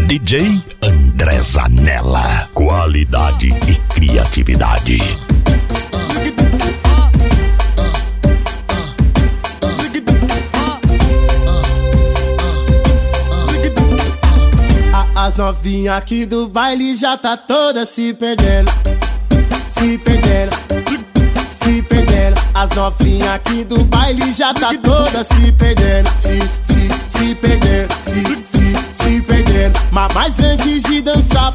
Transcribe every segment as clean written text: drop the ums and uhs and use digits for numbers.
DJ André Zanella. Qualidade e criatividade. As novinhas aqui do baile já tá toda se perdendo. Se perdendo, se perdendo. As novinhas aqui do baile já tá toda se perdendo. Se perdendo, se perdendo. Mas antes de dançar,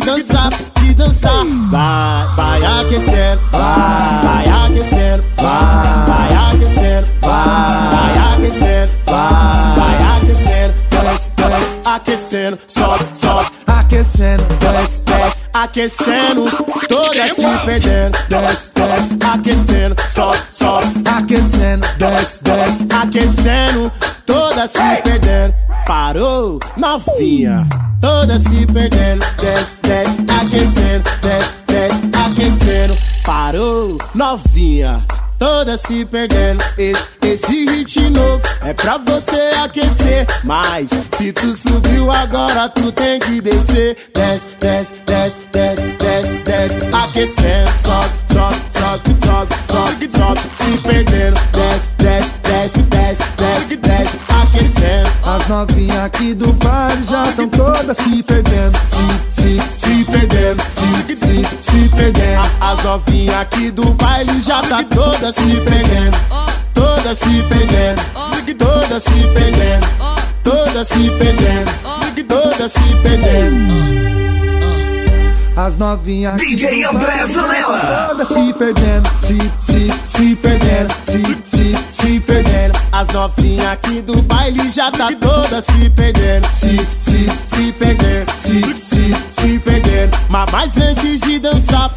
vai aquecendo, vai aquecendo, vai aquecendo, vai aquecendo, vai aquecendo, desce, aquecendo, sobe, aquecendo, desce, aquecendo, toda se perdendo, desce, aquecendo, sobe, aquecendo, desce, aquecendo, toda se perdendo. Parou, novinha, toda se perdendo, desce, aquecendo, desce, aquecendo. Parou, novinha, toda se perdendo. Esse hit novo é pra você aquecer. Mas se tu subiu agora, tu tem que descer. Desce, aquecendo, sobe, se perdendo. Desce, aquecendo. As novinhas aqui do baile já tão todas se perdendo. Se perdendo, se perdendo. As novinhas aqui do baile já tá toda se perdendo. Toda se perdendo, toda se perdendo, toda se perdendo, toda se perdendo. As novinhas DJ André Zanella. todas se perdendo, se perdendo, se perdendo. As novinhas aqui do baile já tá toda se perdendo. Se perdendo, se perdendo. Mas antes de dançar,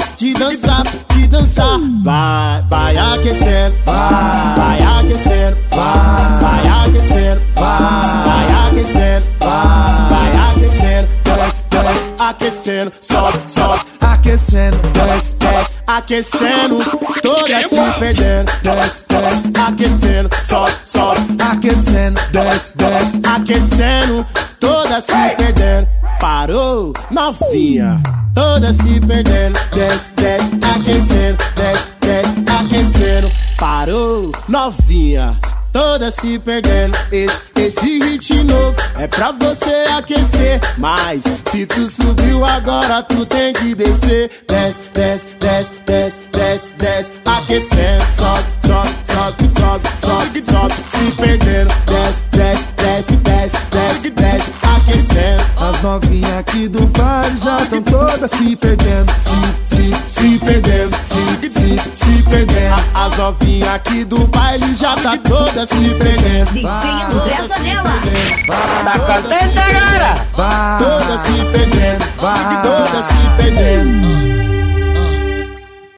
vai aquecendo, vai aquecendo, vai aquecendo, vai aquecendo, vai aquecendo, desce, aquecendo, sobe, aquecendo, desce, aquecendo, toda se perdendo, desce, aquecendo, sobe, aquecendo, desce, aquecendo, toda se perdendo. Parou, novinha, toda se perdendo, desce, aquecendo, desce, aquecendo. Parou, novinha, toda se perdendo. Esse hit novo é pra você aquecer. Mas se tu subiu agora, tu tem que descer. Desce, aquecendo, sobe, se perdendo. Desce, aquecendo. As novinhas aqui do baile já tão todas se perdendo. Se perdendo, se perdendo. As novinhas aqui do baile já tá toda se perdendo. DJ André Zanella. Tá contente agora?